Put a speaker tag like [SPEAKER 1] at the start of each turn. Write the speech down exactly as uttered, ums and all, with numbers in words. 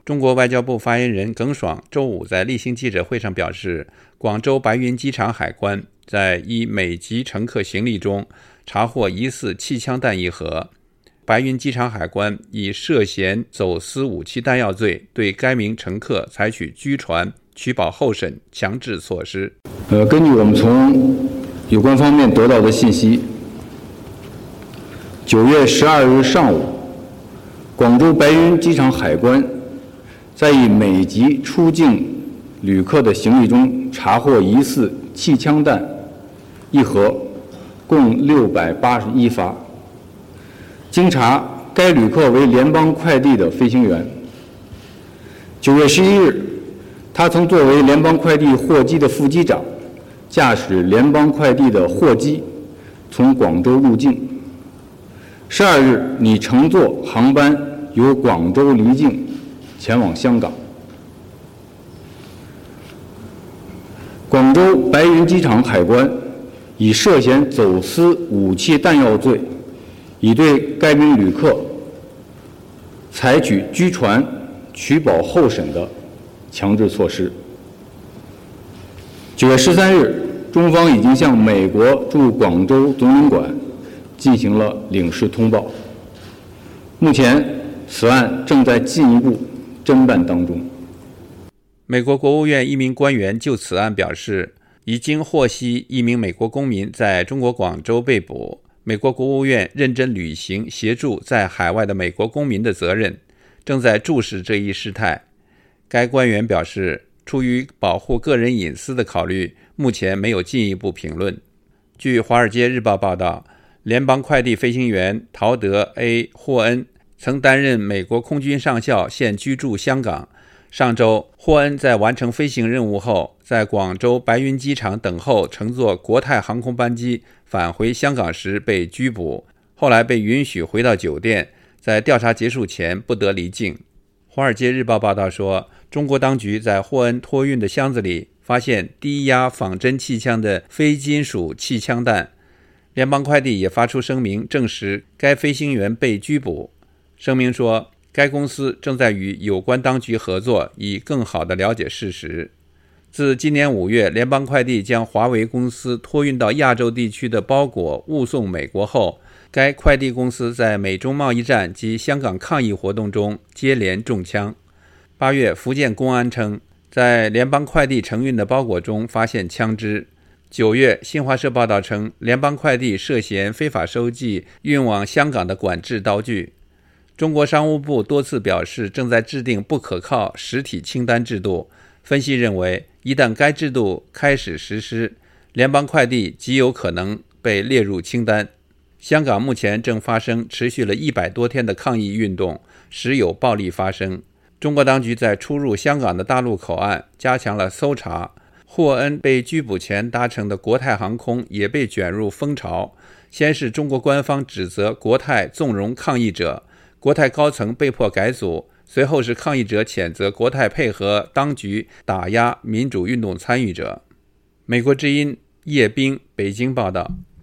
[SPEAKER 1] 中国外交部发言人耿爽周五在例行记者会上表示，广州白云机场海关在一美籍乘客行李中查获疑似气枪弹一盒，白云机场海关以涉嫌走私武器弹药罪对该名乘客采取拘传、取保候审强制措施。
[SPEAKER 2] 呃，根据我们从有关方面得到的信息，九月十二日上午，广州白云机场海关在一美籍出境旅客的行李中查获疑似气枪弹一盒，共六百八十一发。经查，该旅客为联邦快递的飞行员。九月十一日，他曾作为联邦快递货机的副机长，驾驶联邦快递的货机从广州入境。十二日，拟乘坐航班由广州离境前往香港。广州白云机场海关以涉嫌走私武器弹药罪，已对该名旅客采取拘传、取保候审的强制措施。九月十三日，中方已经向美国驻广州总领馆进行了领事通报。目前，此案正在进一步侦办当中。
[SPEAKER 1] 美国国务院一名官员就此案表示，已经获悉一名美国公民在中国广州被捕，美国国务院认真履行协助在海外的美国公民的责任，正在注视这一事态。该官员表示，出于保护个人隐私的考虑，目前没有进一步评论。据《华尔街日报》报道，联邦快递飞行员陶德 A. 霍恩曾担任美国空军上校，现居住香港。上周，霍恩在完成飞行任务后，在广州白云机场等候乘坐国泰航空班机返回香港时被拘捕，后来被允许回到酒店，在调查结束前不得离境。《华尔街日报》报道说，中国当局在霍恩托运的箱子里发现低压仿真气枪的非金属气枪弹。联邦快递也发出声明证实该飞行员被拘捕。声明说，该公司正在与有关当局合作，以更好地了解事实。自今年五月，联邦快递将华为公司托运到亚洲地区的包裹误送美国后，该快递公司在美中贸易战及香港抗议活动中接连中枪。八月，福建公安称，在联邦快递承运的包裹中发现枪支。九月，新华社报道称，联邦快递涉嫌非法收寄运往香港的管制刀具。中国商务部多次表示正在制定不可靠实体清单制度，分析认为，一旦该制度开始实施，联邦快递极有可能被列入清单。香港目前正发生持续了一百多天的抗议运动，时有暴力发生。中国当局在出入香港的大陆口岸加强了搜查，霍恩被拘捕前搭乘的国泰航空也被卷入风潮。先是中国官方指责国泰纵容抗议者，国泰高层被迫改组，随后是抗议者谴责国泰配合当局打压民主运动参与者。美国之音叶冰北京报道，